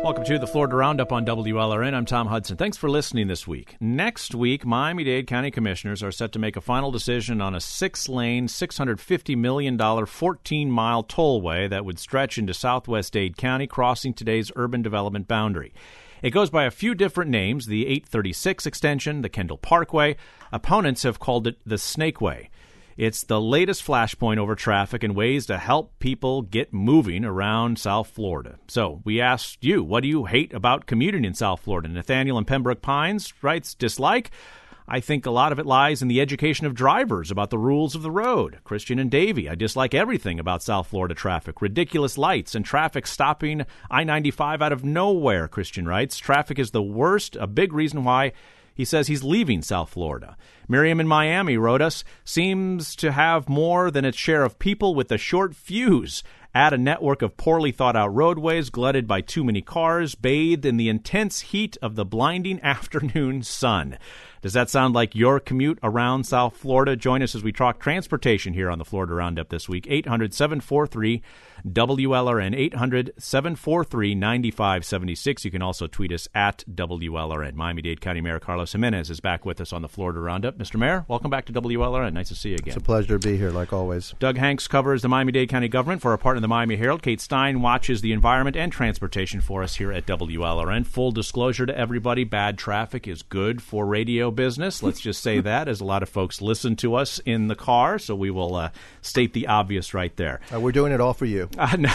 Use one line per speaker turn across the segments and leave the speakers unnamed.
Welcome to the Florida Roundup on WLRN. I'm Tom Hudson. Thanks for listening this week. Next week, Miami-Dade County Commissioners are set to make a final decision on a 6-lane, $650 million, 14-mile tollway that would stretch into southwest Dade County, crossing today's urban development boundary. It goes by a few different names, the 836 extension, the Kendall Parkway. Opponents have called it the Snakeway. It's the latest flashpoint over traffic and ways to help people get moving around South Florida. So we asked you, what do you hate about commuting in South Florida? Nathaniel in Pembroke Pines writes, dislike. I think a lot of it lies in the education of drivers about the rules of the road. Christian and Davey, I dislike everything about South Florida traffic. Ridiculous lights and traffic stopping I-95 out of nowhere, Christian writes. Traffic is the worst, a big reason why he says he's leaving South Florida. Miriam in Miami wrote us, seems to have more than its share of people with a short fuse. Add a network of poorly thought out roadways, glutted by too many cars, bathed in the intense heat of the blinding afternoon sun. Does that sound like your commute around South Florida? Join us as we talk transportation here on the Florida Roundup this week. 800-743-WLRN, 800-743-9576. You can also tweet us at WLRN. Miami-Dade County Mayor Carlos Jimenez is back with us on the Florida Roundup. Mr. Mayor, welcome back to WLRN. Nice to see you again.
It's a pleasure to be here, like always.
Doug Hanks covers the Miami-Dade County government for our partner, the Miami Herald. Kate Stein watches the environment and transportation for us here at WLRN. Full disclosure to everybody, bad traffic is good for radio business. Let's just say that, as a lot of folks listen to us in the car, so we will state the obvious right there.
We're doing it all for you.
No.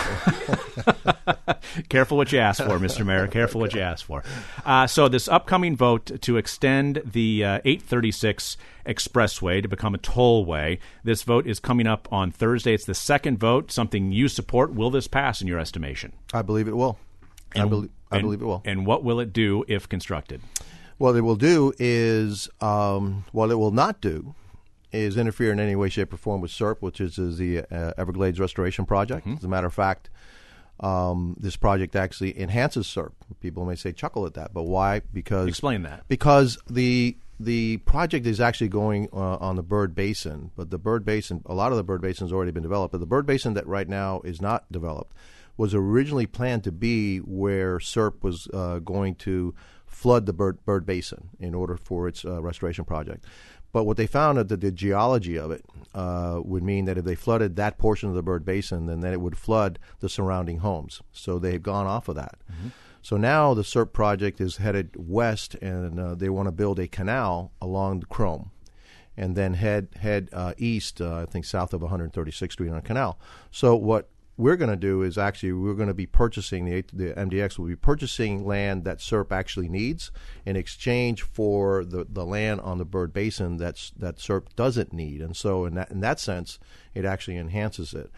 Careful what you ask for, Mr. Mayor. Careful what you ask for. So this upcoming vote to extend the 836 Expressway to become a tollway, this vote is coming up on Thursday. It's the second vote, something you support. Will this pass in your estimation?
I believe it will. I believe it will.
And what will it do if constructed?
What it will do is, what it will not do is interfere in any way, shape, or form with SERP, which is the Everglades Restoration Project. As a matter of fact, this project actually enhances SERP. People may say chuckle at that, but why? Because
explain that.
Because the project is actually going on the Bird Basin, but the Bird Basin, a lot of the Bird Basin has already been developed, but the Bird Basin that right now is not developed was originally planned to be where SERP was going to flood the Bird Basin in order for its restoration project. But what they found is that the geology of it would mean that if they flooded that portion of the Bird Basin, then it would flood the surrounding homes. So they've gone off of that. Mm-hmm. So now the SERP project is headed west, and they want to build a canal along the Chrome and then head east, I think south of 136th Street on a canal. So what we're going to do is actually we're going to be purchasing, the MDX will be purchasing land that SERP actually needs in exchange for the land on the Bird Basin that SERP doesn't need. And so in that sense, it actually enhances it.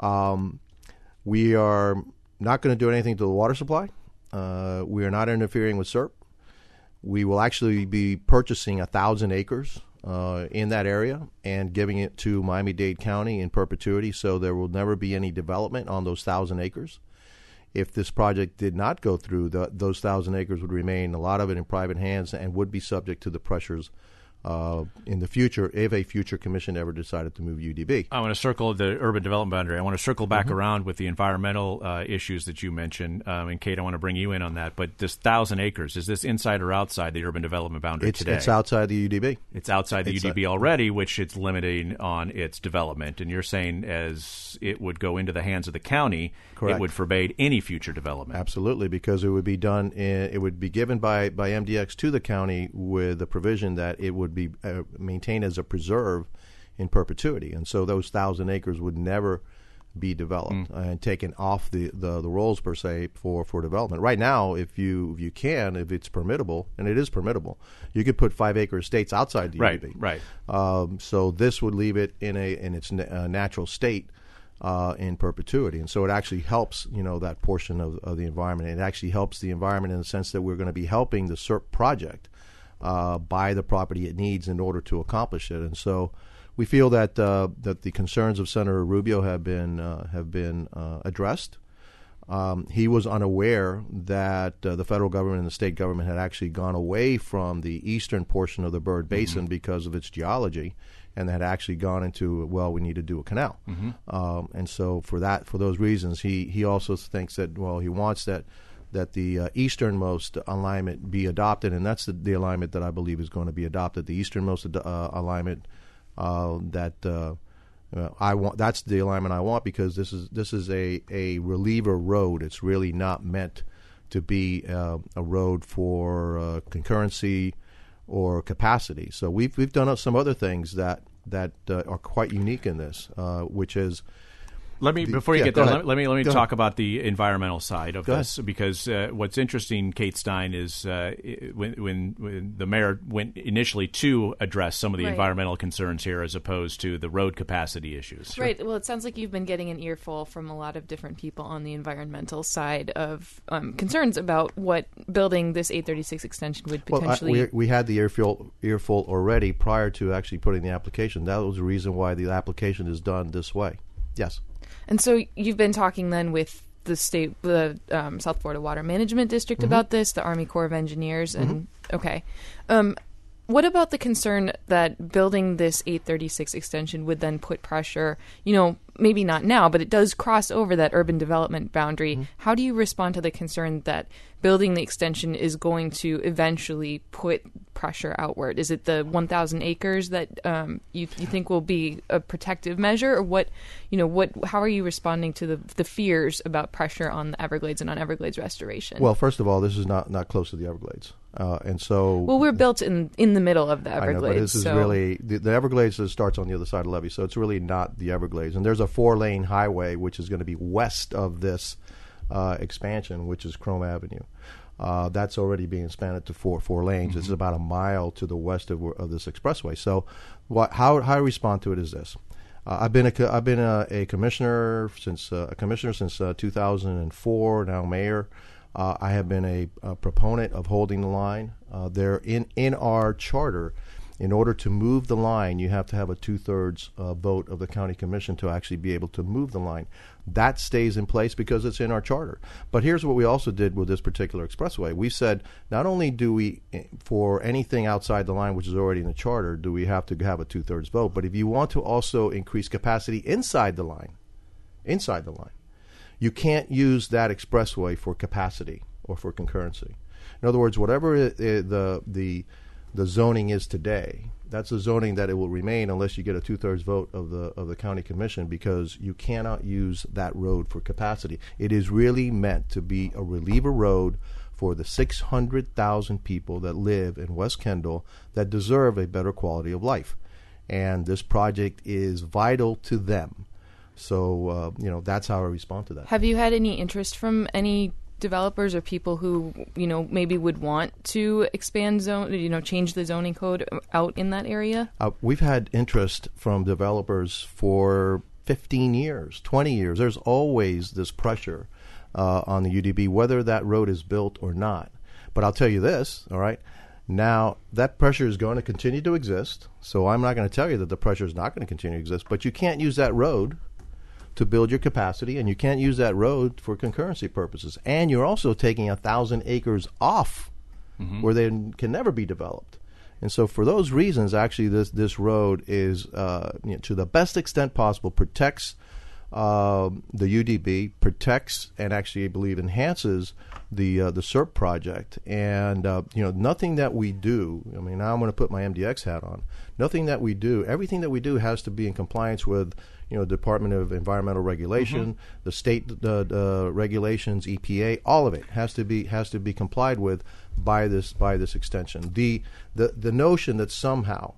We are not going to do anything to the water supply. We are not interfering with SERP. We will actually be purchasing 1,000 acres in that area and giving it to Miami-Dade County in perpetuity, so there will never be any development on those 1,000 acres. If this project did not go through, those 1,000 acres would remain, a lot of it, in private hands and would be subject to the pressures in the future if a future commission ever decided to move UDB.
I want to circle the urban development boundary. I want to circle back around with the environmental issues that you mentioned. And Kate, I want to bring you in on that. But this 1,000 acres, is this inside or outside the urban development boundary today?
It's outside the UDB.
It's outside the UDB already, which it's limiting on its development. And you're saying as it would go into the hands of the county, correct, it would forbade any future development.
Absolutely, because it would be done. It would be given by MDX to the county with the provision that it would be maintained as a preserve in perpetuity, and so those 1,000 acres would never be developed and taken off the rolls per se for development. Right now, if it's permittable, and it is permittable, you could put 5-acre estates outside the UDB.
Right.
So this would leave it in its natural state in perpetuity, and so it actually helps that portion of the environment. It actually helps the environment in the sense that we're going to be helping the SERP project buy the property it needs in order to accomplish it. And so we feel that the concerns of Senator Rubio have been addressed. He was unaware that the federal government and the state government had actually gone away from the eastern portion of the Bird Basin because of its geology, and had actually gone into, we need to do a canal. And so for those reasons, he also thinks that, he wants that that the easternmost alignment be adopted, and that's the alignment that I believe is going to be adopted. The easternmost alignment that I want. That's the alignment I want, because this is a reliever road. It's really not meant to be a road for concurrency or capacity. So we've done some other things that are quite unique in this, which is.
Before you get there, let me talk about the environmental side of this, because what's interesting, Kate Stein, is when the mayor went initially to address some of the environmental concerns here as opposed to the road capacity issues.
Right. Well, it sounds like you've been getting an earful from a lot of different people on the environmental side of concerns about what building this 836 extension would potentially...
Well, we had the earful already prior to actually putting the application. That was the reason why the application is done this way. Yes.
And so you've been talking then with the South Florida Water Management District about this, the Army Corps of Engineers, and okay. What about the concern that building this 836 extension would then put pressure, maybe not now, but it does cross over that urban development boundary. How do you respond to the concern that building the extension is going to eventually put pressure outward? Is it the 1,000 acres that you think will be a protective measure, or how are you responding to the fears about pressure on the Everglades and on Everglades restoration?
Well, first of all, this is not close to the Everglades, and so
we're built in the middle of the Everglades.
I know, but this is really the Everglades starts on the other side of the levee, so it's really not the Everglades. And there's a 4-lane highway which is going to be west of this expansion, which is Chrome Avenue. That's already being expanded to four lanes. It's about a mile to the west of this expressway. So, how I respond to it is this: I've been a commissioner since 2004. Now mayor. I have been a proponent of holding the line. There in our charter, in order to move the line, you have to have a 2/3 vote of the county commission to actually be able to move the line. That stays in place because it's in our charter. But here's what we also did with this particular expressway. We said not only do we, for anything outside the line, which is already in the charter, do we have to have a 2/3 vote, but if you want to also increase capacity inside the line, you can't use that expressway for capacity or for concurrency. In other words, whatever the zoning is today, that's the zoning that it will remain unless you get a 2/3 vote of the county commission, because you cannot use that road for capacity. It is really meant to be a reliever road for the 600,000 people that live in West Kendall that deserve a better quality of life, and this project is vital to them. So that's how I respond to that.
Have you had any interest from any developers or people who maybe would want to expand change the zoning code out in that area?
We've had interest from developers for 15 years, 20 years. There's always this pressure on the UDB, whether that road is built or not. But I'll tell you this, all right? Now, that pressure is going to continue to exist, so I'm not going to tell you that the pressure is not going to continue to exist, but you can't use that road to build your capacity, and you can't use that road for concurrency purposes. And you're also taking 1,000 acres off where they can never be developed. And so for those reasons, actually, this road is, to the best extent possible, protects the UDB, protects and actually, I believe, enhances the SERP project. And, nothing that we do, now I'm going to put my MDX hat on, everything that we do has to be in compliance with Department of Environmental Regulation, the state regulations, EPA, all of it has to be complied with by this extension. The notion that somehow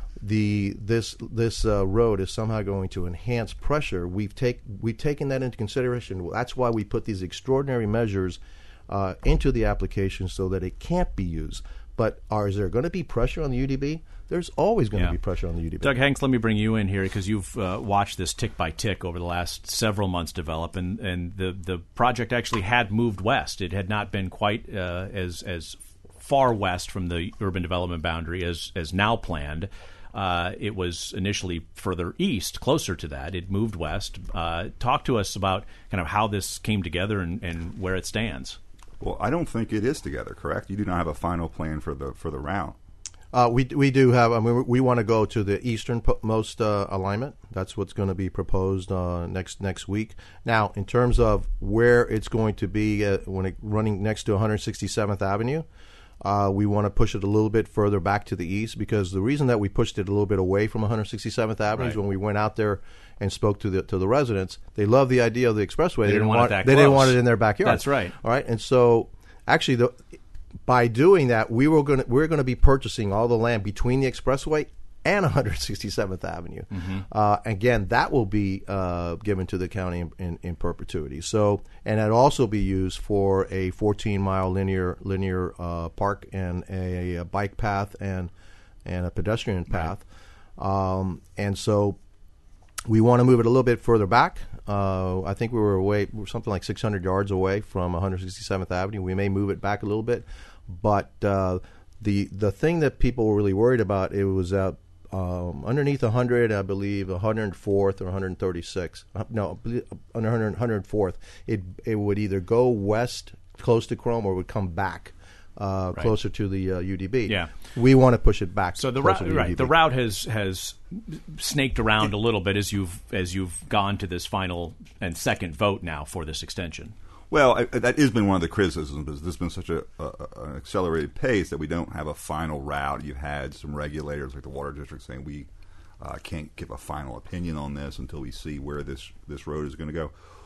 this road is somehow going to enhance pressure, we've taken that into consideration. That's why we put these extraordinary measures into the application so that it can't be used. But is there going to be pressure on the UDB? There's always going to be pressure on the UDB.
Doug Hanks, let me bring you in here because you've watched this tick by tick over the last several months develop, and the project actually had moved west. It had not been quite as far west from the urban development boundary as now planned. It was initially further east, closer to that. It moved west. Talk to us about kind of how this came together and where it stands.
Well, I don't think it is together, correct? You do not have a final plan for the route.
We do have. I mean, we want to go to the easternmost alignment. That's what's going to be proposed next week. Now, in terms of where it's going to be running next to 167th Avenue, we want to push it a little bit further back to the east, because the reason that we pushed it a little bit away from 167th Avenue is when we went out there and spoke to the residents, they loved the idea of the expressway.
They didn't want
it in their backyard.
That's right.
All right, and so actually by doing that, we're going to be purchasing all the land between the expressway and 167th Avenue. Again, that will be given to the county in perpetuity. So, and it'll also be used for a 14-mile linear park and a bike path and a pedestrian path. And so, we want to move it a little bit further back. I think we're something like 600 yards away from 167th Avenue. We may move it back a little bit, but the thing that people were really worried about, it was underneath 100, I believe 104th or 136. No, under 104th, it would either go west close to Chrome or would come back closer to the UDB.
Yeah,
we want to push it back.
So the route has snaked around a little bit as you've gone to this final and second vote now for this extension.
Well, that has been one of the criticisms, because there's been such an accelerated pace that we don't have a final route. You've had some regulators like the Water District saying we can't give a final opinion on this until we see where this road is going to go.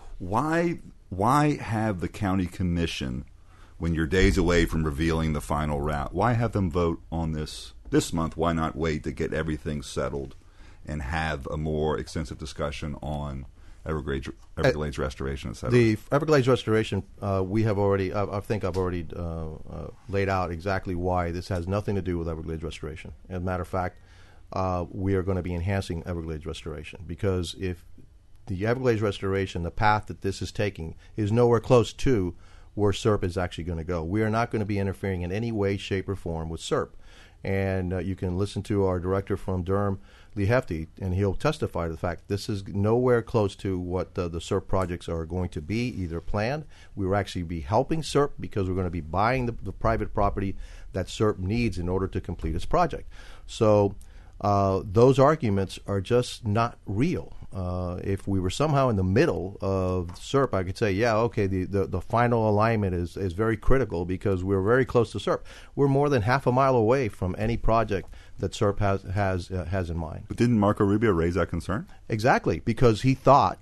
Why have the county commission, when you're days away from revealing the final route, why have them vote on this month? Why not wait to get everything settled and have a more extensive discussion on Everglades restoration, et cetera?
The Everglades restoration, we have already, I think I've already laid out exactly why this has nothing to do with Everglades restoration. As a matter of fact, we are going to be enhancing Everglades restoration, because if the Everglades restoration, the path that this is taking, is nowhere close to where SERP is actually going to go. We are not going to be interfering in any way, shape, or form with SERP. And you can listen to our director from Durham, Lee Hefty, and he'll testify to the fact this is nowhere close to what the SERP projects are going to be, either planned. We will actually be helping SERP, because we're going to be buying the private property that SERP needs in order to complete its project. So those arguments are just not real. If we were somehow in the middle of SERP, I could say, yeah, okay, the final alignment is very critical, because we're very close to SERP. We're more than half a mile away from any project that SERP has in mind.
But didn't Marco Rubio raise that concern?
Exactly, because he thought,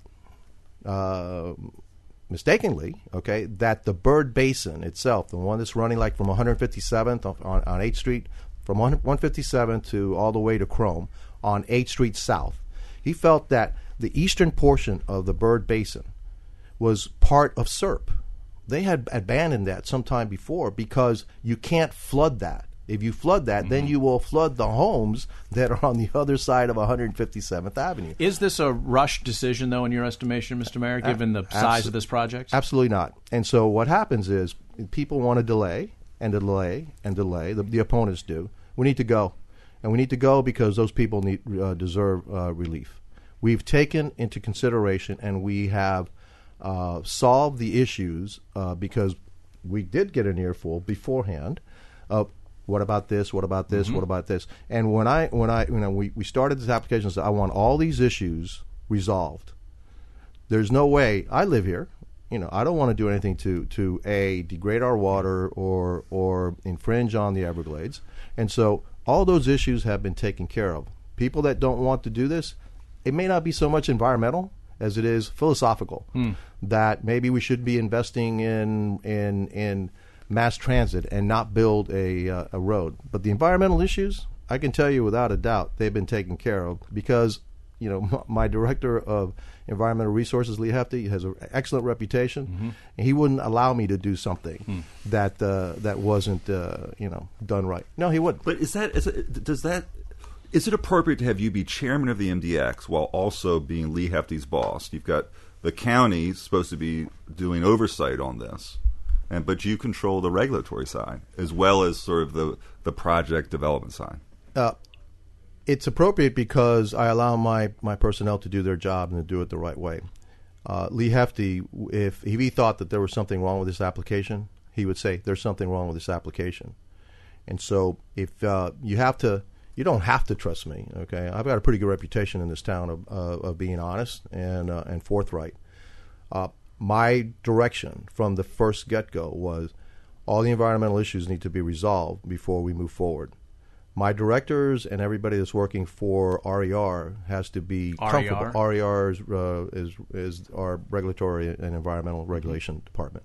mistakenly, okay, that the Bird Basin itself, the one that's running like from 157th on 8th Street, from 157th to all the way to Chrome on 8th Street South, he felt that the eastern portion of the Bird Basin was part of SERP. They had abandoned that sometime before, because you can't flood that. If you flood that, then you will flood the homes that are on the other side of 157th Avenue.
Is this a rushed decision, though, in your estimation, Mr. Mayor, given the size of this project?
Absolutely not. And so what happens is people want to delay and delay and delay. The opponents do. We need to go. And we need to go because those people deserve relief. We've taken into consideration, and we have solved the issues because we did get an earful beforehand. What about this? What about this? What about this? And we started this application, said I want all these issues resolved. There's no way. I live here. I don't want to do anything to degrade our water or infringe on the Everglades. And so all those issues have been taken care of. People that don't want to do this, it may not be so much environmental as it is philosophical. That maybe we should be investing in mass transit and not build a road. But the environmental issues, I can tell you without a doubt, they've been taken care of, because my director of environmental resources, Lee Hefty, has an excellent reputation, and he wouldn't allow me to do something that wasn't done right. No, he wouldn't.
But is it appropriate to have you be chairman of the MDX while also being Lee Hefty's boss? You've got the county supposed to be doing oversight on this, but you control the regulatory side as well as sort of the project development side.
It's appropriate because I allow my personnel to do their job and to do it the right way. Lee Hefty, if he thought that there was something wrong with this application, he would say, there's something wrong with this application. And so if you don't have to trust me. Okay, I've got a pretty good reputation in this town of being honest and forthright. My direction from the first get-go was all the environmental issues need to be resolved before we move forward. My directors and everybody that's working for RER has to be comfortable. RER is our regulatory and environmental regulation department,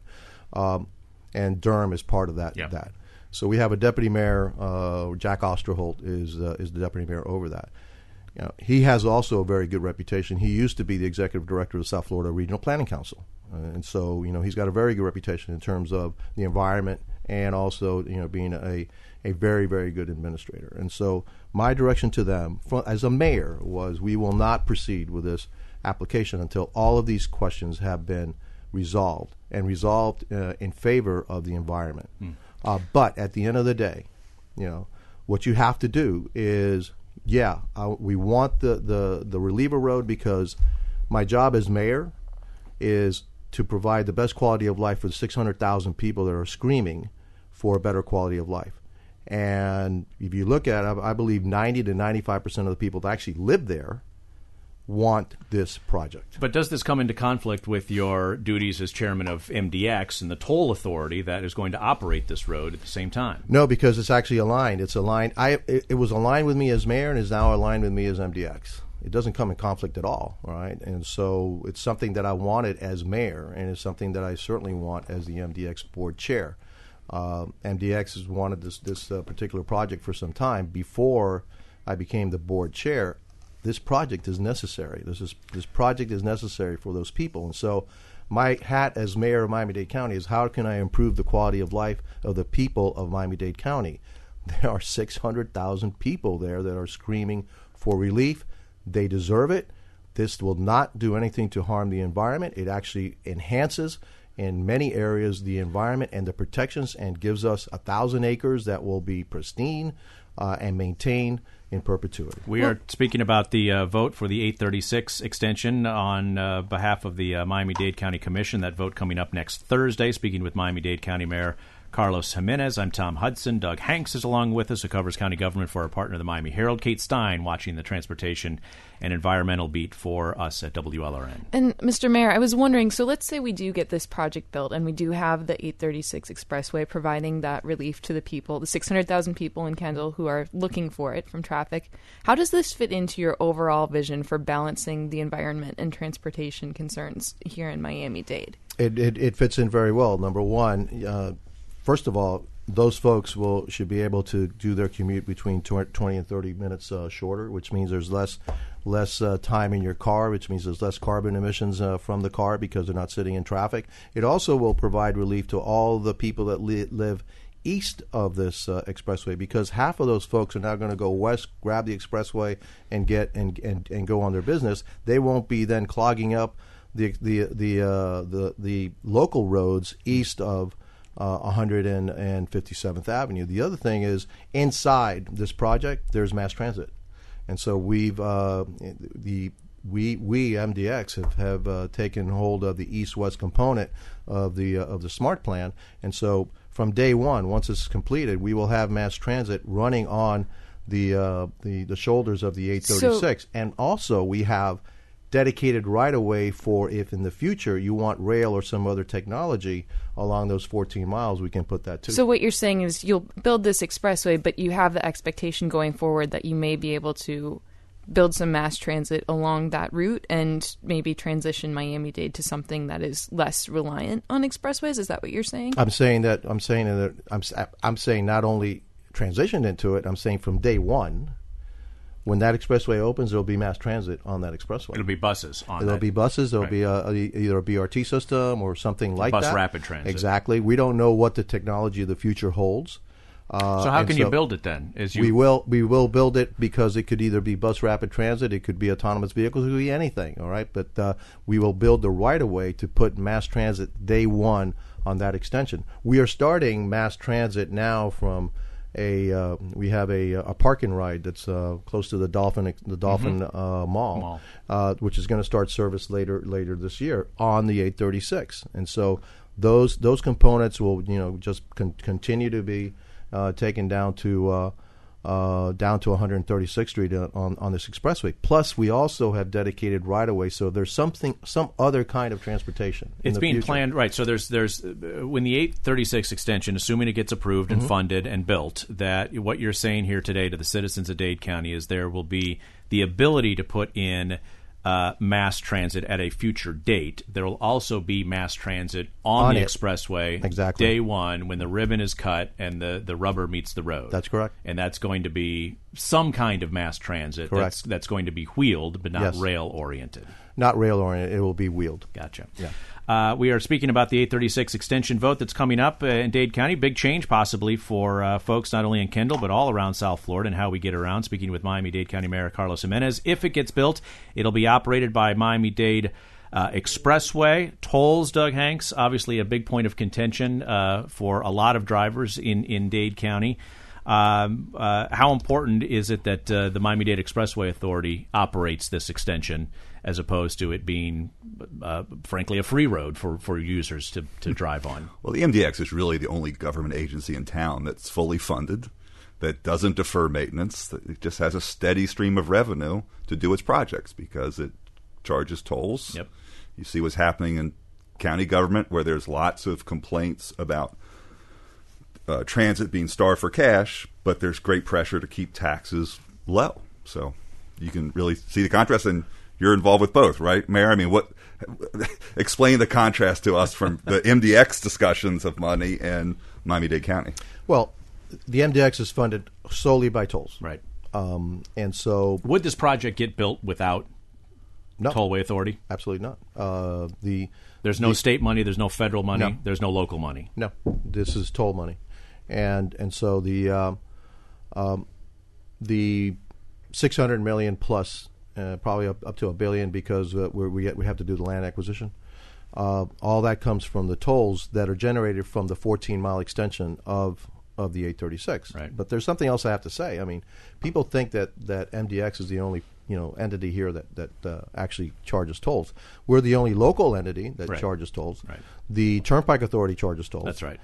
and Durham is part of that.
Yep.
That. So we have a deputy mayor. Jack Osterholt is the deputy mayor over that. You know, he has also a very good reputation. He used to be the executive director of the South Florida Regional Planning Council, and so he's got a very good reputation in terms of the environment and also being a very, very good administrator. And so my direction to them as a mayor was we will not proceed with this application until all of these questions have been resolved in favor of the environment. But at the end of the day, what you have to do is, we want the reliever road because my job as mayor is to provide the best quality of life for the 600,000 people that are screaming for a better quality of life. And if you look at it, I believe 90 to 95% of the people that actually live there want this project.
But does this come into conflict with your duties as chairman of MDX and the toll authority that is going to operate this road at the same time?
No, because it's actually aligned. It's aligned. It was aligned with me as mayor and is now aligned with me as MDX. It doesn't come in conflict at all, right? And so it's something that I wanted as mayor, and it's something that I certainly want as the MDX board chair. MDX has wanted this particular project for some time. Before I became the board chair, this project is necessary. This project is necessary for those people. And so my hat as mayor of Miami-Dade County is how can I improve the quality of life of the people of Miami-Dade County? There are 600,000 people there that are screaming for relief. They deserve it. This will not do anything to harm the environment. It actually enhances in many areas the environment and the protections and gives us 1,000 acres that will be pristine and maintained in perpetuity.
We are speaking about the vote for the 836 extension on behalf of the Miami-Dade County Commission. That vote coming up next Thursday. Speaking with Miami-Dade County Mayor Carlos Jimenez. I'm Tom Hudson. Doug Hanks is along with us, who covers county government for our partner, the Miami Herald. Kate Stein watching the transportation and environmental beat for us at WLRN.
And Mr. Mayor, I was wondering, so let's say we do get this project built and we do have the 836 Expressway providing that relief to the people, the 600,000 people in Kendall who are looking for it from traffic. How does this fit into your overall vision for balancing the environment and transportation concerns here in Miami-Dade?
It fits in very well. Number one, first of all, those folks should be able to do their commute between 20 and 30 minutes shorter, which means there's less time in your car, which means there's less carbon emissions from the car because they're not sitting in traffic. It also will provide relief to all the people that live east of this expressway, because half of those folks are now going to go west, grab the expressway, and get and go on their business. They won't be then clogging up the local roads east of 157th Avenue. The other thing is, inside this project, there's mass transit, and so we MDX have taken hold of the east-west component of the SMART plan, and so from day one, once it's completed, we will have mass transit running on the shoulders of the 836, and also we have dedicated right-of-way for if in the future you want rail or some other technology along those 14 miles, we can put that too.
So what you're saying is you'll build this expressway, but you have the expectation going forward that you may be able to build some mass transit along that route and maybe transition Miami-Dade to something that is less reliant on expressways. Is that what you're saying? I'm saying
not only transition into it, I'm saying from day one, when that expressway opens, there'll be mass transit on that expressway.
It'll be buses on
There'll be buses. There'll be either a BRT system or something like that.
Bus rapid transit.
Exactly. We don't know what the technology of the future holds.
So how can you build it then?
We will build it because it could either be bus rapid transit, it could be autonomous vehicles, it could be anything. All right, but we will build the right of way to put mass transit day one on that extension. We are starting mass transit now from we have a park and ride that's close to the Dolphin Mall, which is going to start service later this year on the 836, and so those components will just continue to be taken down to 136th Street on this expressway. Plus, we also have dedicated right-of-way, so there's some other kind of transportation.
It's being
future.
planned, right? So there's when the 836 extension, assuming it gets approved and funded and built, that what you're saying here today to the citizens of Dade County is there will be the ability to put in mass transit at a future date. There will also be mass transit on the expressway
exactly
day one when the ribbon is cut and the rubber meets the road.
That's correct.
And that's going to be some kind of mass transit.
Correct.
That's going to be wheeled but not
Yes.
rail-oriented.
Not rail-oriented. It will be wheeled.
Gotcha.
Yeah.
We are speaking about the 836 extension vote that's coming up in Dade County. Big change possibly for folks not only in Kendall but all around South Florida and how we get around. Speaking with Miami-Dade County Mayor Carlos Jimenez. If it gets built, it'll be operated by Miami-Dade Expressway. Tolls, Doug Hanks, obviously a big point of contention for a lot of drivers in Dade County. How important is it that the Miami-Dade Expressway Authority operates this extension as opposed to it being, frankly, a free road for users to drive on?
Well, the MDX is really the only government agency in town that's fully funded, that doesn't defer maintenance, that it just has a steady stream of revenue to do its projects because it charges tolls.
Yep.
You see what's happening in county government where there's lots of complaints about transit being starved for cash, but there's great pressure to keep taxes low. So you can really see the contrast, and you're involved with both, right, Mayor? I mean, explain the contrast to us from the MDX discussions of money and Miami-Dade County.
Well, the MDX is funded solely by tolls.
Right.
And so...
Would this project get built without Tollway Authority?
Absolutely not.
There's no state money, there's no federal money,
No.
there's no local money.
No, this is toll money. And so the $600 million plus, probably up to $1 billion because we have to do the land acquisition. All that comes from the tolls that are generated from the 14-mile extension of the 836.
Right.
But there's something else I have to say. I mean, people think that MDX is the only entity here that actually charges tolls. We're the only local entity that charges tolls.
Right.
The Turnpike Authority charges tolls.
That's right.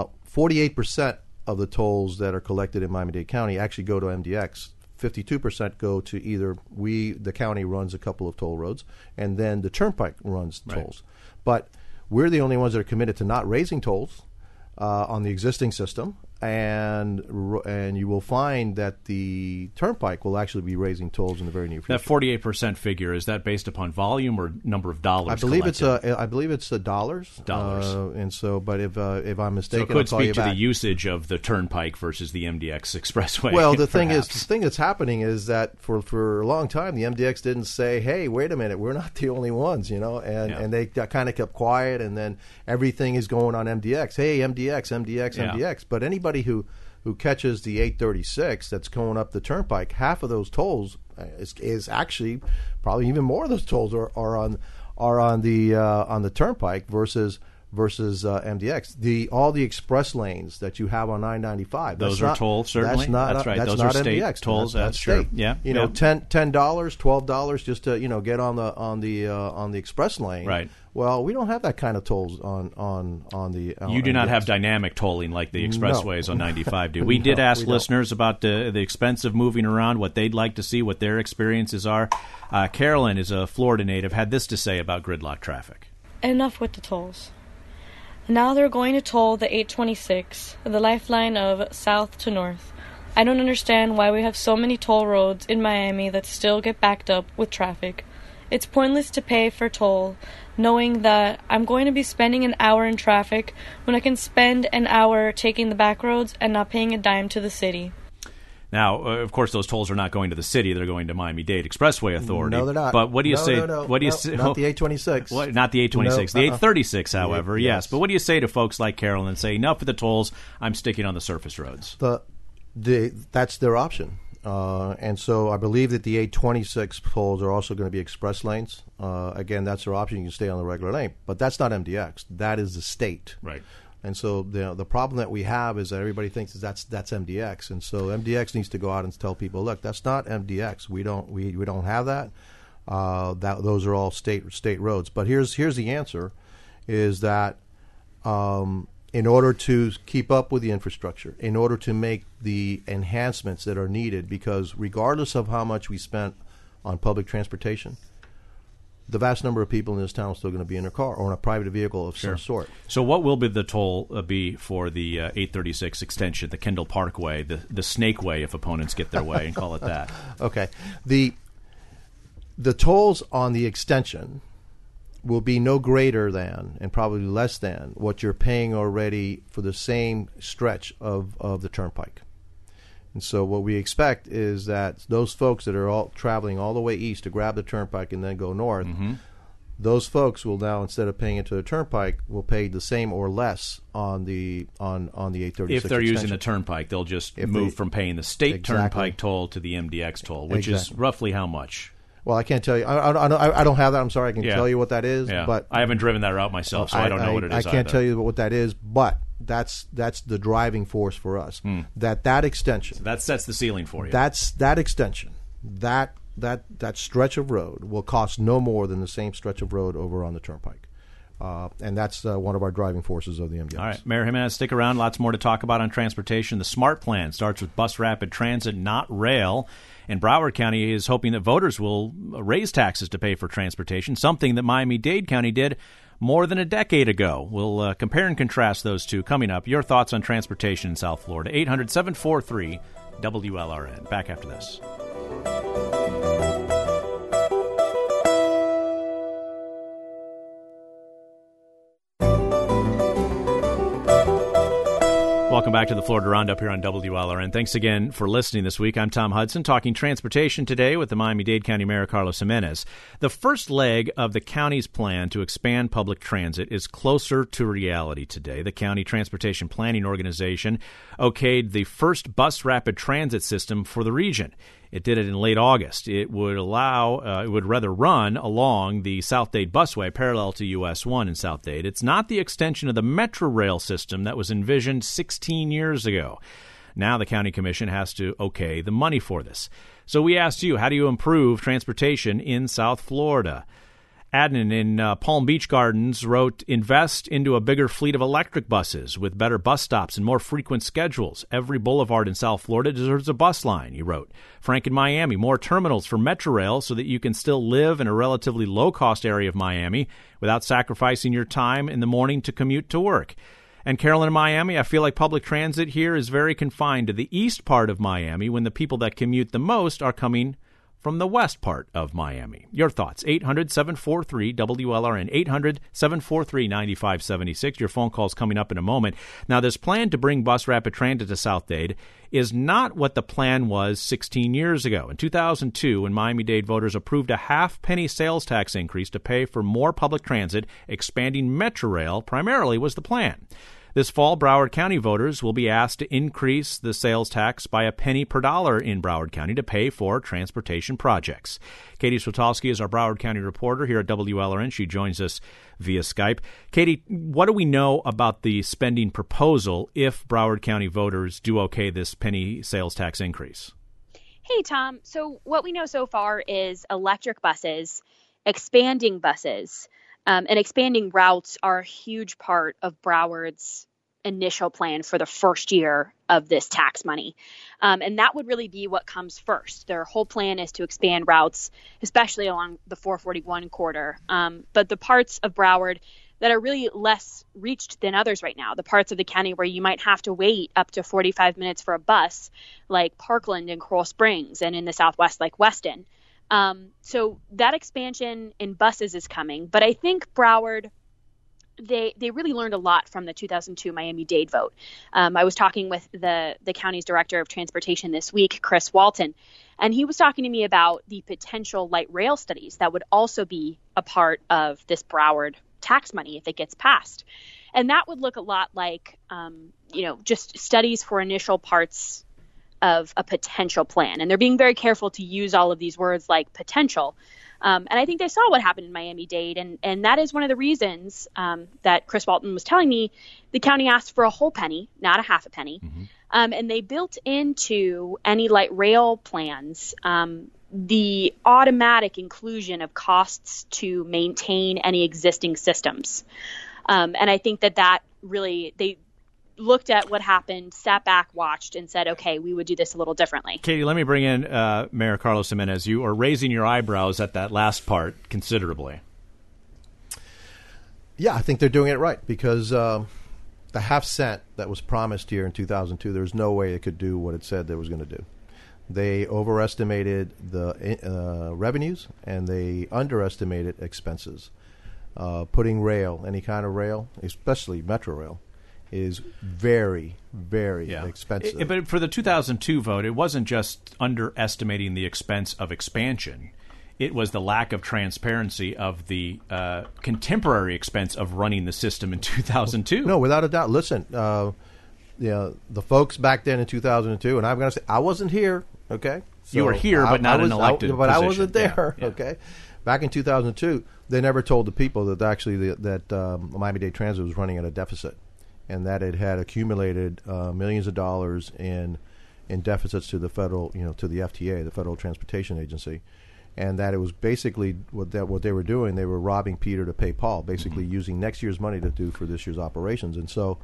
48% of the tolls that are collected in Miami-Dade County actually go to MDX. 52% go to either the county runs a couple of toll roads, and then the Turnpike runs tolls. But we're the only ones that are committed to not raising tolls on the existing system, and you will find that the Turnpike will actually be raising tolls in the very near future.
That 48% figure, is that based upon volume or number of dollars?
I believe
collected?
it's dollars.
Dollars.
And so, but if I'm mistaken,
so it could
I'll call you
speak to
back.
the usage of the Turnpike versus the MDX Expressway.
Well, the thing
perhaps.
that's happening is that for a long time the MDX didn't say, "Hey, wait a minute, we're not the only ones," and they kind of kept quiet, and then everything is going on MDX. Hey, MDX. But anybody who catches the 836 that's going up the Turnpike, half of those tolls is actually probably even more of those tolls are on the Turnpike versus MDX. All the express lanes that you have on 995.
Those are tolls, certainly.
That's
right.
That's
Those
not
are state
MDX
tolls.
That's
true.
state.
Yeah.
$10, $12 just to get on the express lane.
Right.
Well, we don't have that kind of tolls on the.
You do not
MDX.
have dynamic tolling like the expressways on 95 do. We did ask listeners about the expense of moving around, what they'd like to see, what their experiences are. Carolyn is a Florida native, had this to say about gridlock traffic.
Enough with the tolls. Now they're going to toll the 826, the lifeline of south to north. I don't understand why we have so many toll roads in Miami that still get backed up with traffic. It's pointless to pay for toll, knowing that I'm going to be spending an hour in traffic when I can spend an hour taking the back roads and not paying a dime to the city.
Now, of course, those tolls are not going to the city; they're going to Miami-Dade Expressway Authority.
No, they're not.
But what do you say?
No,
what do you say?
Not the 826.
Not the 826. The 836, however, yes.
Yes.
But what do you say to folks like Carolyn and say, enough of the tolls, I'm sticking on the surface roads?
That's their option. And so I believe that the 826 tolls are also going to be express lanes. Again, that's their option. You can stay on the regular lane. But that's not MDX. That is the state.
Right.
And so the problem that we have is that everybody thinks that's MDX. And so MDX needs to go out and tell people, look, that's not MDX. We don't have that. Those are all state roads. But here's the answer, is that in order to keep up with the infrastructure, in order to make the enhancements that are needed, because regardless of how much we spent on public transportation, the vast number of people in this town are still going to be in a car or in a private vehicle of some sort.
So what will be the toll be for the 836 extension, the Kendall Parkway, the Snake Way, if opponents get their way and call it that?
Okay. The tolls on the extension will be no greater than, and probably less than, what you're paying already for the same stretch of the turnpike. And so what we expect is that those folks that are all traveling all the way east to grab the turnpike and then go north, those folks will now, instead of paying into the turnpike, will pay the same or less on the 836
If they're
extension.
using the turnpike, they'll just move from paying the state turnpike toll to the MDX toll, which is roughly how much?
Well, I can't tell you. I don't have that. I'm sorry. I can tell you what that is, but
I haven't driven that route myself, so I don't know what it is.
I can't tell you what that is, but that's the driving force for us. That extension.
So that sets the ceiling for you.
That extension. That stretch of road will cost no more than the same stretch of road over on the turnpike. And that's one of our driving forces of the MDX.
All right, Mayor Jimenez, stick around. Lots more to talk about on transportation. The SMART plan starts with bus rapid transit, not rail. And Broward County is hoping that voters will raise taxes to pay for transportation, something that Miami-Dade County did more than a decade ago. We'll compare and contrast those two coming up. Your thoughts on transportation in South Florida, 800-743-WLRN. Back after this. Welcome back to the Florida Roundup here on WLRN. Thanks again for listening this week. I'm Tom Hudson, talking transportation today with the Miami-Dade County Mayor Carlos Jimenez. The first leg of the county's plan to expand public transit is closer to reality today. The County Transportation Planning Organization okayed the first bus rapid transit system for the region. It did it in late August. It would run along the South Dade Busway parallel to US 1 in South Dade. It's not the extension of the Metro Rail system that was envisioned 16 years ago. Now the County Commission has to okay the money for this. So we asked you, how do you improve transportation in South Florida? Adnan in Palm Beach Gardens wrote, invest into a bigger fleet of electric buses with better bus stops and more frequent schedules. Every boulevard in South Florida deserves a bus line, he wrote. Frank in Miami, more terminals for Metrorail so that you can still live in a relatively low-cost area of Miami without sacrificing your time in the morning to commute to work. And Carolyn in Miami, I feel like public transit here is very confined to the east part of Miami when the people that commute the most are coming from the west part of Miami. Your thoughts, 800-743-WLRN, 800-743-9576. Your phone call's coming up in a moment. Now, this plan to bring bus rapid transit to South Dade is not what the plan was 16 years ago. In 2002, when Miami-Dade voters approved a half-penny sales tax increase to pay for more public transit, expanding Metrorail primarily was the plan. This fall, Broward County voters will be asked to increase the sales tax by a penny per dollar in Broward County to pay for transportation projects. Katie Switolski is our Broward County reporter here at WLRN. She joins us via Skype. Katie, what do we know about the spending proposal if Broward County voters do okay this penny sales tax increase?
Hey, Tom. So what we know so far is electric buses, expanding buses, and expanding routes are a huge part of Broward's initial plan for the first year of this tax money. And that would really be what comes first. Their whole plan is to expand routes, especially along the 441 corridor. But the parts of Broward that are really less reached than others right now, the parts of the county where you might have to wait up to 45 minutes for a bus, like Parkland and Coral Springs, and in the Southwest, like Weston. So that expansion in buses is coming, but I think Broward, they really learned a lot from the 2002 Miami-Dade vote. I was talking with the county's director of transportation this week, Chris Walton, and he was talking to me about the potential light rail studies that would also be a part of this Broward tax money if it gets passed. And that would look a lot like, just studies for initial parts of a potential plan. And they're being very careful to use all of these words like potential. And I think they saw what happened in Miami-Dade. And that is one of the reasons that Chris Walton was telling me the county asked for a whole penny, not a half a penny. Mm-hmm. And they built into any light rail plans the automatic inclusion of costs to maintain any existing systems. And I think that really, they looked at what happened, sat back, watched, and said, okay, we would do this a little differently.
Katie, let me bring in Mayor Carlos Gimenez. You are raising your eyebrows at that last part considerably.
Yeah, I think they're doing it right because the half cent that was promised here in 2002, there's no way it could do what it said they was going to do. They overestimated the revenues and they underestimated expenses. Putting rail, any kind of rail, especially Metro Rail, is very, very expensive.
But for the 2002 vote, it wasn't just underestimating the expense of expansion. It was the lack of transparency of the contemporary expense of running the system in 2002.
No, without a doubt. Listen, the folks back then in 2002, and I'm going to say I wasn't here. Okay, so
you were here, but not an elected
but
position.
I wasn't there. Yeah. Okay, back in 2002, they never told the people that actually that Miami-Dade Transit was running at a deficit, and that it had accumulated millions of dollars in deficits to the federal, to the FTA, the Federal Transportation Agency. And that it was basically what they were doing. They were robbing Peter to pay Paul, basically using next year's money to do for this year's operations. And so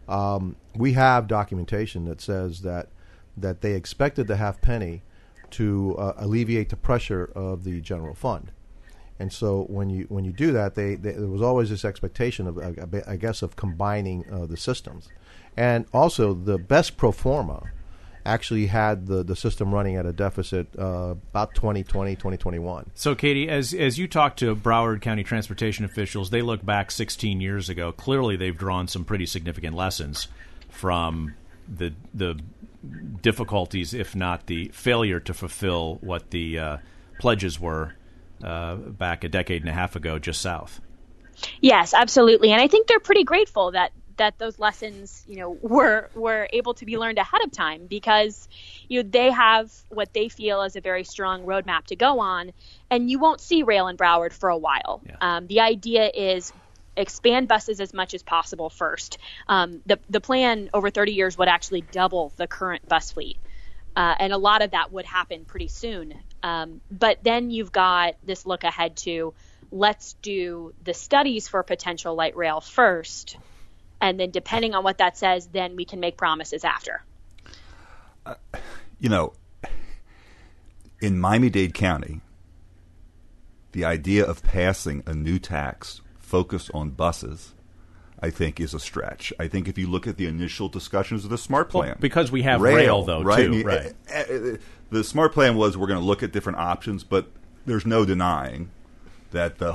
we have documentation that says that they expected the half penny to alleviate the pressure of the general fund. And so when you do that, there was always this expectation of, I guess, of combining the systems. And also the best pro forma actually had the system running at a deficit about 2020, 2021.
So, Katie, as you talk to Broward County transportation officials, they look back 16 years ago. Clearly, they've drawn some pretty significant lessons from the difficulties, if not the failure to fulfill what the pledges were back a decade and a half ago just south.
Yes, absolutely. And I think they're pretty grateful that those lessons, were able to be learned ahead of time because, they have what they feel is a very strong roadmap to go on, and you won't see rail in Broward for a while. Yeah. The idea is expand buses as much as possible first. The plan over 30 years would actually double the current bus fleet, and a lot of that would happen pretty soon. But then you've got this look ahead to let's do the studies for potential light rail first. And then depending on what that says, then we can make promises after.
In Miami-Dade County, the idea of passing a new tax focused on buses, I think, is a stretch. I think if you look at the initial discussions of the SMART plan.
Well, because we have rail though,
right?
too. Right.
The SMART plan was we're going to look at different options, but there's no denying that the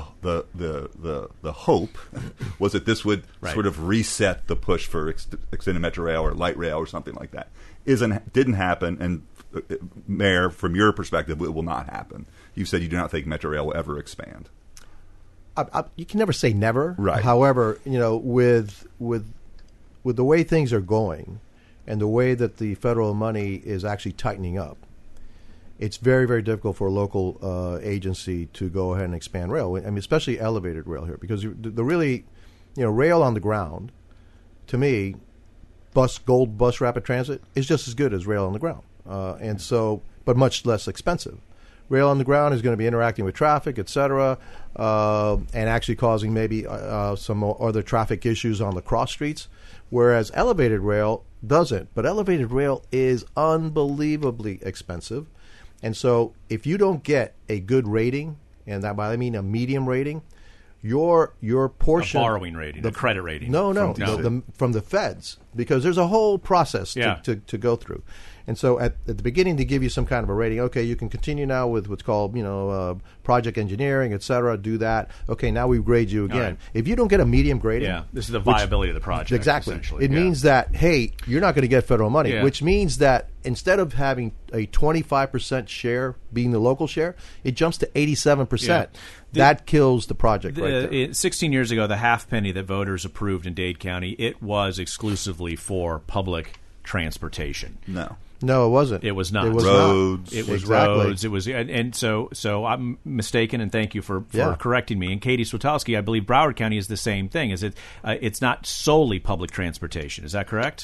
hope was that this would sort of reset the push for extended Metro Rail or light rail or something like that. Didn't happen, and Mayor, from your perspective, it will not happen. You said you do not think Metro Rail will ever expand.
You can never say never.
Right.
However, with the way things are going, and the way that the federal money is actually tightening up, it's very, very difficult for a local agency to go ahead and expand rail. I mean, especially elevated rail here, because the really, rail on the ground, to me, Gold Bus Rapid Transit is just as good as rail on the ground, and so, but much less expensive. Rail on the ground is going to be interacting with traffic, et cetera, and actually causing maybe some other traffic issues on the cross streets, whereas elevated rail doesn't. But elevated rail is unbelievably expensive. And so if you don't get a good rating, and that by I mean a medium rating, your portion...
A borrowing rating, a credit rating.
From the feds, because there's a whole process to go through. And so at the beginning, they give you some kind of a rating. Okay, you can continue now with what's called, project engineering, et cetera. Do that. Okay, now we grade you again. Right. If you don't get a medium grading...
Yeah, this is the viability of the project.
Exactly. It means that, hey, you're not going to get federal money, which means that instead of having a 25% share being the local share, it jumps to 87%. Yeah. That kills the project right there.
16 years ago, the half penny that voters approved in Dade County, it was exclusively for public transportation.
No, it wasn't.
It was not.
It was
roads.
It was roads. It was, and so I'm mistaken, and thank you for correcting me. And Katie Switowski, I believe Broward County is the same thing. Is it? It's not solely public transportation. Is that correct?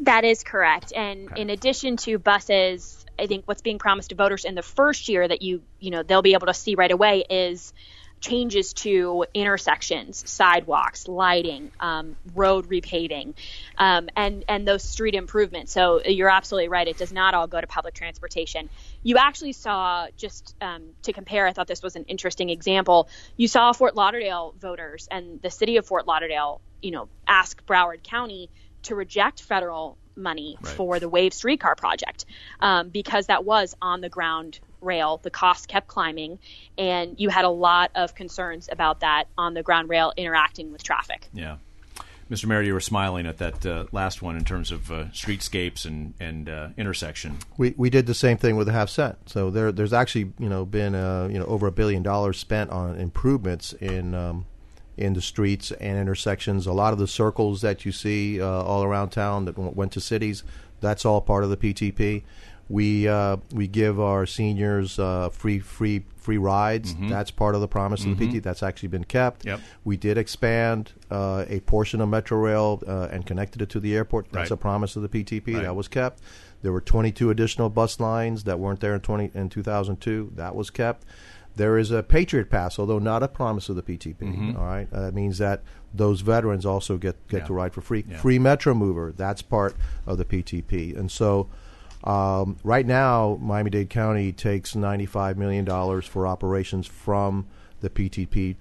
That is correct. And in addition to buses, I think what's being promised to voters in the first year that they'll be able to see right away is changes to intersections, sidewalks, lighting, road repaving, and those street improvements. So you're absolutely right. It does not all go to public transportation. You actually saw, just to compare, I thought this was an interesting example. You saw Fort Lauderdale voters and the city of Fort Lauderdale, ask Broward County to reject federal money for the Wave streetcar project because that was on the ground rail. The costs kept climbing, and you had a lot of concerns about that on the ground rail interacting with traffic.
Yeah. Mr. Mayor, you were smiling at that last one in terms of streetscapes and intersection.
We did the same thing with the half cent. So there's actually been over $1 billion spent on improvements in the streets and intersections. A lot of the circles that you see all around town that went to cities, that's all part of the PTP. We give our seniors free rides. Mm-hmm. That's part of the promise of the PTP. That's actually been kept.
Yep.
We did expand a portion of Metro Rail and connected it to the airport. That's a promise of the PTP. That was kept. There were 22 additional bus lines that weren't there in 2002. That was kept. There is a Patriot Pass, although not a promise of the PTP. Mm-hmm. All right, that means that those veterans also get to ride for free. Yeah. Free Metro Mover, that's part of the PTP. And so right now, Miami-Dade County takes $95 million for operations from the PTP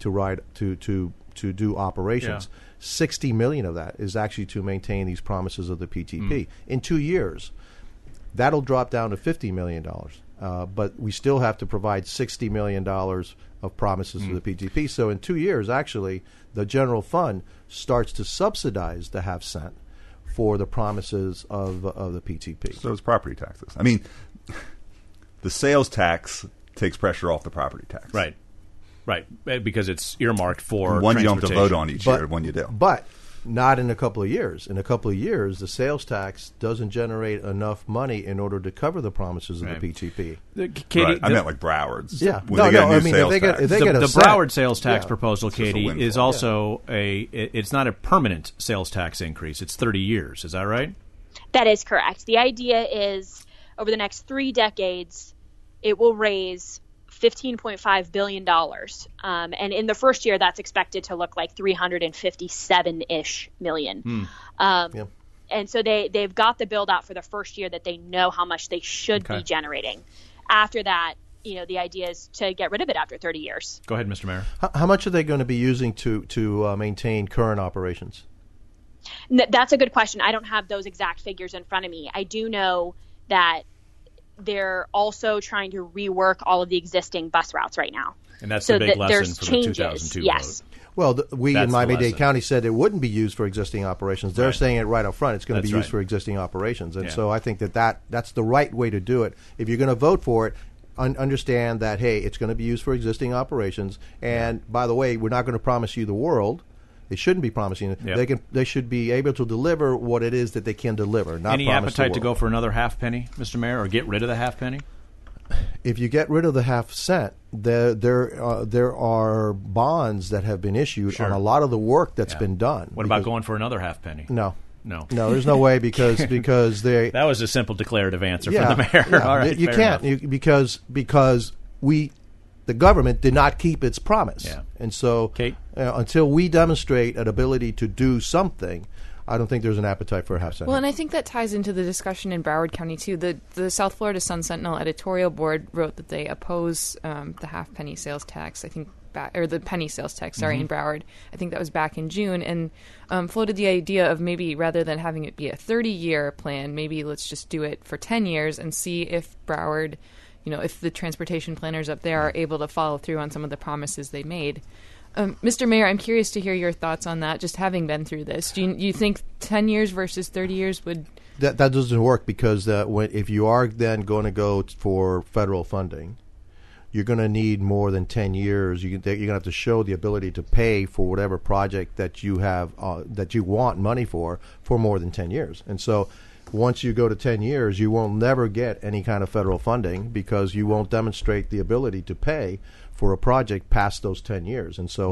to do operations. Yeah. $60 million of that is actually to maintain these promises of the PTP. In 2 years, that'll drop down to $50 million. But we still have to provide $60 million of promises to the PTP. So in 2 years, actually, the general fund starts to subsidize the half cent for the promises of the PTP.
So it's property taxes. I mean, the sales tax takes pressure off the property tax.
Right. Because it's earmarked for
one you don't have to vote on each year, one you do.
But not in a couple of years. In a couple of years, the sales tax doesn't generate enough money in order to cover the promises of the PTP.
Katie,
I meant like Broward's.
Yeah.
If
the Broward sales tax proposal, Katie, is also it's not a permanent sales tax increase. It's 30 years. Is that right?
That is correct. The idea is over the next 3 decades, it will raise $15.5 billion. And in the first year, that's expected to look like $357-ish million. And so they've got the build out for the first year that they know how much they should be generating. After that, the idea is to get rid of it after 30 years.
Go ahead, Mr. Mayor.
How much are they going to be using to maintain current operations?
That's a good question. I don't have those exact figures in front of me. I do know that they're also trying to rework all of the existing bus routes right now.
And that's the big lesson for the 2002
yes.
vote.
Well, we in Miami-Dade County said it wouldn't be used for existing operations. They're saying it right up front. It's going to be used for existing operations. And so I think that's the right way to do it. If you're going to vote for it, understand that, hey, it's going to be used for existing operations. And, by the way, we're not going to promise you the world. They shouldn't be promising it. Yep. They should be able to deliver what it is that they can deliver. Not
any appetite to go for another half penny, Mr. Mayor, or get rid of the half penny?
If you get rid of the half cent, there are bonds that have been issued on a lot of the work that's been done.
What about going for another half penny?
No, there's no way because they.
That was a simple declarative answer from the mayor.
Yeah,
all right,
you can't because the government did not keep its promise.
Yeah.
And so
Kate?
Until we demonstrate an ability to do something, I don't think there's an appetite for a half cent.
Well, and I think that ties into the discussion in Broward County, too. The South Florida Sun-Sentinel editorial board wrote that they oppose the half penny sales tax, I think, or the penny sales tax, in Broward. I think that was back in June, and floated the idea of maybe rather than having it be a 30-year plan, maybe let's just do it for 10 years and see if Broward, if the transportation planners up there are able to follow through on some of the promises they made. Mr. Mayor, I'm curious to hear your thoughts on that, just having been through this. Do you think 10 years versus 30 years would...
That doesn't work because if you are then going to go for federal funding, you're going to need more than 10 years. You're going to have to show the ability to pay for whatever project that you have that you want money for more than 10 years. And so once you go to 10 years, you will never get any kind of federal funding because you won't demonstrate the ability to pay for a project past those 10 years. And so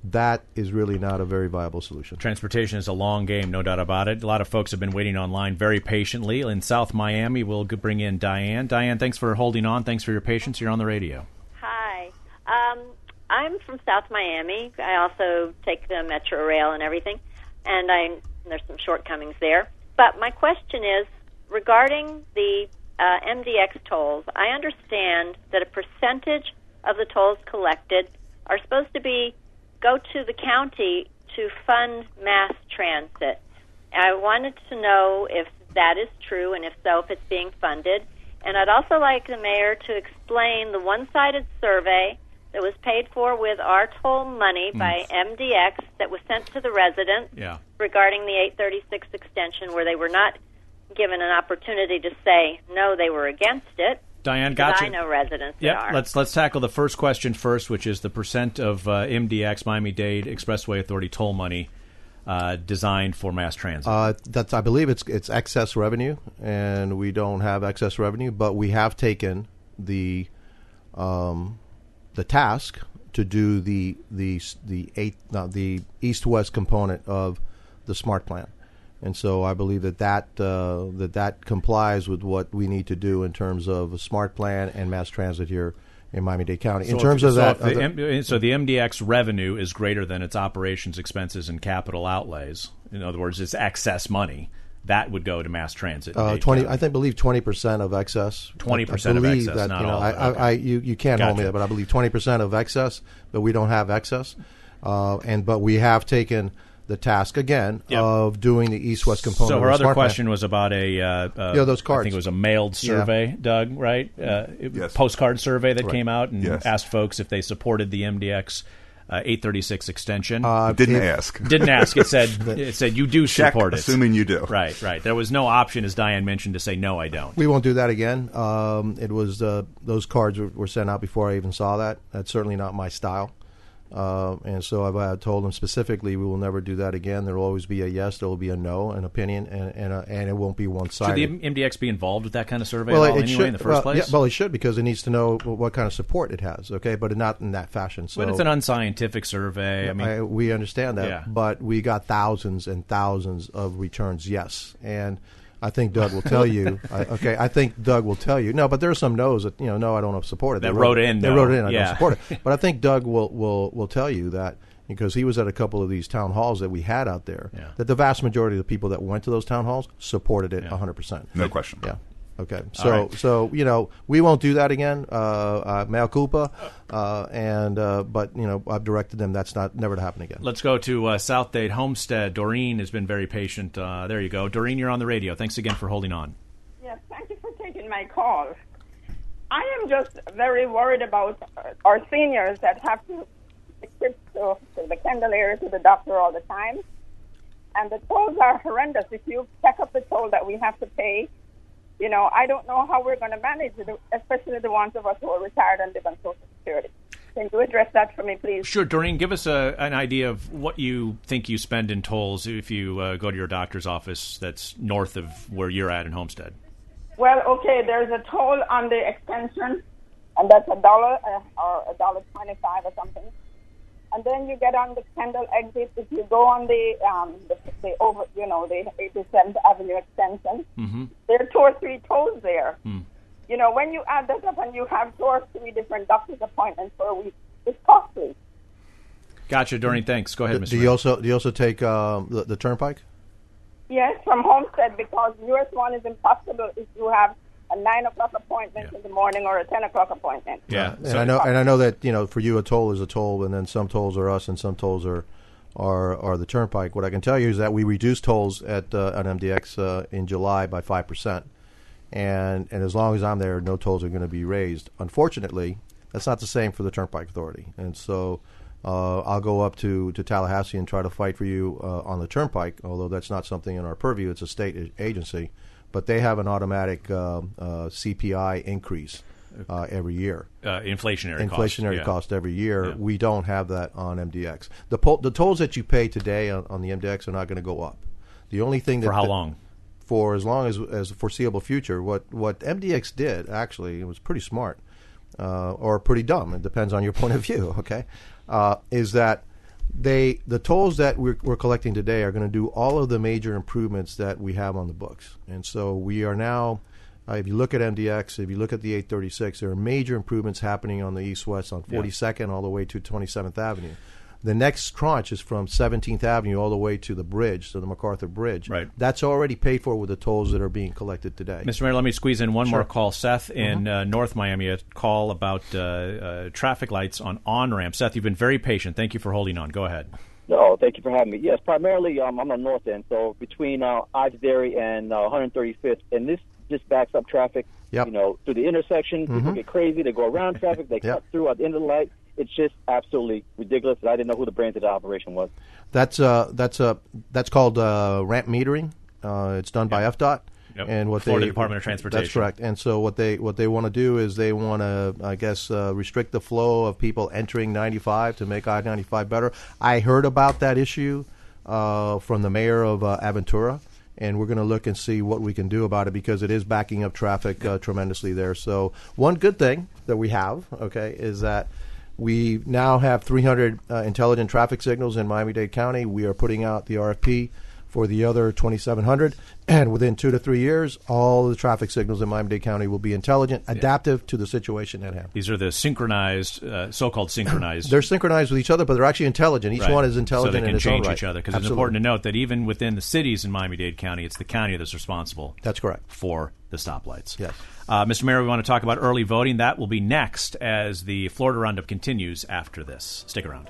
that is really not a very viable solution.
Transportation is a long game, no doubt about it. A lot of folks have been waiting online very patiently. In South Miami, we'll bring in Diane. Diane, thanks for holding on. Thanks for your patience. You're on the radio.
Hi. I'm from South Miami. I also take the Metro Rail and everything, and there's some shortcomings there. But my question is, regarding the MDX tolls, I understand that a percentage of the tolls collected are supposed to go to the county to fund mass transit. I wanted to know if that is true, and if so, if it's being funded. And I'd also like the mayor to explain the one-sided survey that was paid for with our toll money by MDX that was sent to the residents regarding the 836 extension, where they were not given an opportunity to say no, they were against it.
Diane, gotcha.
I know residents that are.
Let's tackle the first question first, which is the percent of MDX, Miami-Dade Expressway Authority toll money designed for mass transit.
I believe it's excess revenue, and we don't have excess revenue, but we have taken the task to do the east-west component of the SMART plan. And so I believe that complies with what we need to do in terms of a SMART plan and mass transit here in Miami-Dade County. So
the MDX revenue is greater than its operations, expenses, and capital outlays. In other words, it's excess money. That would go to mass transit.
20, I believe 20% of excess.
20% of excess, that, not all.
You can't hold me there, but I believe 20% of excess, but we don't have excess. But we have taken the task again of doing the east-west component.
So her
of the
other question
plan.
was about
those cards.
I think it was a mailed survey, Doug, right?
Yes.
Postcard survey that came out and
Yes.
asked folks if they supported the MDX 836 extension.
Didn't ask.
Didn't ask. It said you do
Check,
support it.
assuming you do.
Right. There was no option, as Diane mentioned, to say no, I don't.
We won't do that again. It was those cards were sent out before I even saw that. That's certainly not my style. And so I've told them specifically we will never do that again. There will always be a yes, there will be a no, an opinion, and it won't be one-sided.
Should the MDX be involved with that kind of survey
in
the first place?
Yeah, it should, because it needs to know what kind of support it has, okay? But not in that fashion. So,
but it's an unscientific survey.
We understand that, but we got thousands and thousands of returns, yes. And I think Doug will tell you. I think Doug will tell you. No, but there are some no's that no, I don't support it.
They wrote it in.
They wrote it in. I don't support it. But I think Doug will tell you that, because he was at a couple of these town halls that we had out there, that the vast majority of the people that went to those town halls supported it 100%.
No question.
Yeah. Okay, so we won't do that again. Mea culpa, but I've directed them that's never to happen again.
Let's go to South Dade Homestead. Doreen has been very patient. There you go, Doreen. You're on the radio. Thanks again for holding on.
Yes, thank you for taking my call. I am just very worried about our seniors that have to take trips to the Kendall area to the doctor all the time, and the tolls are horrendous. If you check up the toll that we have to pay. I don't know how we're going to manage it, especially the ones of us who are retired and live on Social Security. Can you address that for me, please?
Sure, Doreen. Give us an idea of what you think you spend in tolls if you go to your doctor's office that's north of where you're at in Homestead.
Well, okay, there's a toll on the extension, and that's $1 or $1.25 or something. And then you get on the Kendall exit. If you go on the 87th Avenue extension, there are 2 or 3 tolls there. When you add that up and you have 2 or 3 different doctor's appointments for a week, it's costly.
Gotcha, Doreen. Thanks. Go ahead, Ms.
Do you also take the Turnpike?
Yes, from Homestead, because US 1 is impossible if you have a 9 o'clock appointment in the morning or a 10 o'clock appointment.
Yeah,
and I know that for you a toll is a toll, and then some tolls are us, and some tolls are the Turnpike. What I can tell you is that we reduced tolls at on MDX in July by 5%, and as long as I'm there, no tolls are going to be raised. Unfortunately, that's not the same for the Turnpike Authority, and so I'll go up to Tallahassee and try to fight for you on the Turnpike, although that's not something in our purview. It's a state agency. But they have an automatic CPI increase every year. Inflationary cost every year. Yeah. We don't have that on MDX. The tolls that you pay today on the MDX are not going to go up. The only thing that
for how long?
For as long as a foreseeable future. What MDX did, actually, it was pretty smart or pretty dumb. It depends on your point of view. Okay, is that The tolls that we're collecting today are going to do all of the major improvements that we have on the books. And so we are now, if you look at MDX, if you look at the 836, there are major improvements happening on the east-west on 42nd all the way to 27th Avenue. The next tranche is from 17th Avenue all the way to the bridge, so the MacArthur Bridge.
Right.
That's already paid for with the tolls that are being collected today.
Mr. Mayor, let me squeeze in one
Sure.
more call. Seth in North Miami, a call about traffic lights on on-ramps. Seth, you've been very patient. Thank you for holding on. Go ahead.
No, thank you for having me. Yes, primarily I'm on the north end, so between Ives Dairy and 135th, and this just backs up traffic,
Yep.
through the intersection. People get crazy. They go around traffic. They cut through at the end of the light. It's just absolutely ridiculous. I didn't know who the brains of the operation was.
That's called ramp metering. It's done by FDOT.
Yep.
And
Florida Department of Transportation.
That's correct. And so what they want to do is they want to, I guess, restrict the flow of people entering 95 to make I-95 better. I heard about that issue from the mayor of Aventura, and we're going to look and see what we can do about it because it is backing up traffic tremendously there. So one good thing that we have, is that we now have 300 intelligent traffic signals in Miami-Dade County. We are putting out the RFP for the other 2,700, and within 2 to 3 years, all the traffic signals in Miami-Dade County will be intelligent, adaptive to the situation at hand.
These are the synchronized, so-called synchronized.
They're synchronized with each other, but they're actually intelligent. Each one is intelligent
so they can
in its own
change
right.
each other. Because it's important to note that even within the cities in Miami-Dade County, it's the county that's responsible.
That's correct.
For the stoplights.
Yes.
Mr. Mayor, we want to talk about early voting. That will be next as the Florida Roundup continues after this. Stick around.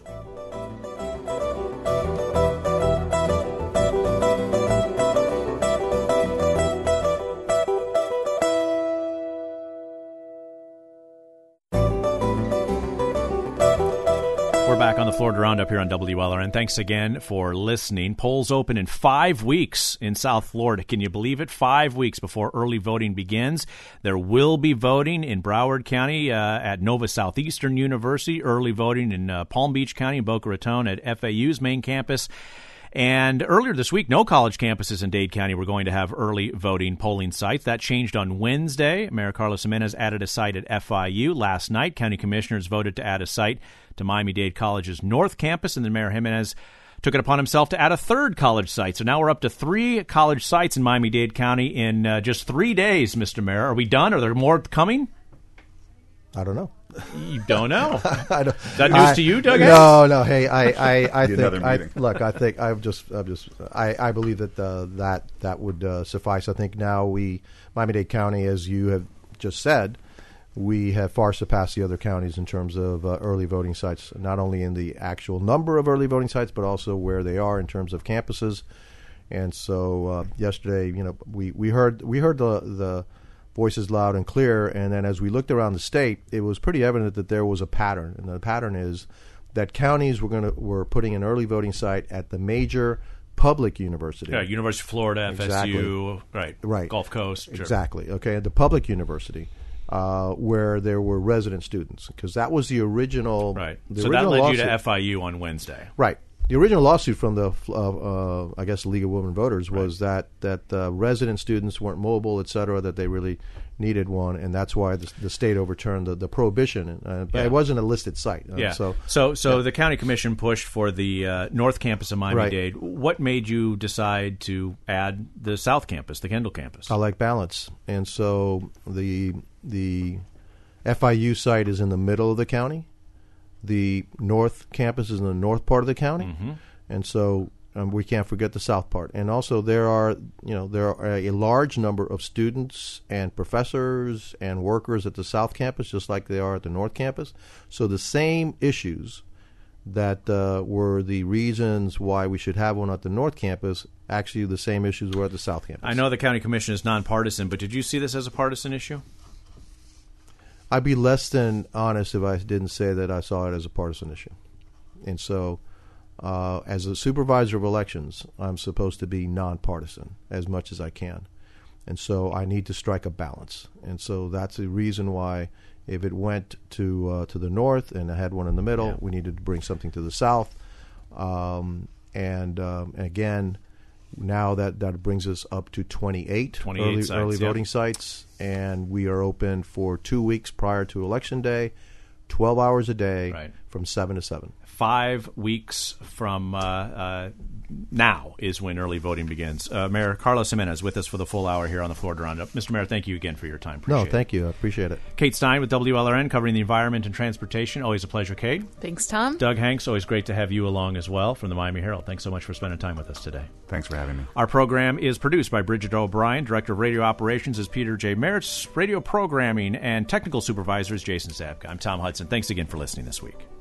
We're back on the Florida Roundup here on WLRN. Thanks again for listening. Polls open in 5 weeks in South Florida. Can you believe it? 5 weeks before early voting begins. There will be voting in Broward County at Nova Southeastern University, early voting in Palm Beach County and Boca Raton at FAU's main campus. And earlier this week, no college campuses in Dade County were going to have early voting polling sites. That changed on Wednesday. Mayor Carlos Jimenez added a site at FIU. Last night, county commissioners voted to add a site to Miami-Dade College's North Campus, and then Mayor Jimenez took it upon himself to add a third college site. So now we're up to 3 college sites in Miami-Dade County in just 3 days, Mr. Mayor. Are we done? Are there more coming?
I don't know.
You don't know.
Is
that news to you, Doug?
No. Hey, I think. I believe that that would suffice. I think now Miami-Dade County, as you have just said, we have far surpassed the other counties in terms of early voting sites, not only in the actual number of early voting sites, but also where they are in terms of campuses. And so yesterday, we heard the voices loud and clear, and then as we looked around the state, it was pretty evident that there was a pattern, and the pattern is that counties were putting an early voting site at the major public university.
Yeah, University of Florida, FSU, right, Gulf Coast. Sure.
Exactly. Okay, at the public university, where there were resident students, because that was the original.
Right.
So
that led you to FIU on Wednesday.
Right. The original lawsuit from the, I guess, the League of Women Voters was that resident students weren't mobile, et cetera, that they really needed one, and that's why the state overturned the prohibition. But it wasn't a listed site. So
the county commission pushed for the North Campus of Miami-Dade. Right. What made you decide to add the South Campus, the Kendall Campus?
I like balance, and so the FIU site is in the middle of the county. The North Campus is in the north part of the county, and so we can't forget the south part. And also, there are a large number of students and professors and workers at the South Campus, just like they are at the North Campus. So the same issues that were the reasons why we should have one at the North Campus, actually the same issues were at the South Campus.
I know the county commission is nonpartisan, but did you see this as a partisan issue?
I'd be less than honest if I didn't say that I saw it as a partisan issue. And so, as a supervisor of elections, I'm supposed to be nonpartisan as much as I can. And so I need to strike a balance. And so that's the reason why if it went to the north and I had one in the middle, we needed to bring something to the south. And again, now that brings us up to 28 early voting sites, and we are open for 2 weeks prior to Election Day, 12 hours a day from 7 to 7.
5 weeks from now is when early voting begins. Mayor Carlos Jimenez with us for the full hour here on the Florida Roundup. Mr. Mayor, thank you again for your time. Appreciate it.
Thank you. I appreciate it.
Kate Stein with WLRN covering the environment and transportation. Always a pleasure, Kate.
Thanks, Tom.
Doug Hanks, always great to have you along as well from the Miami Herald. Thanks so much for spending time with us today.
Thanks for having me.
Our program is produced by Bridget O'Brien. Director of Radio Operations is Peter J. Merritz. Radio programming and technical supervisor is Jason Zabka. I'm Tom Hudson. Thanks again for listening this week.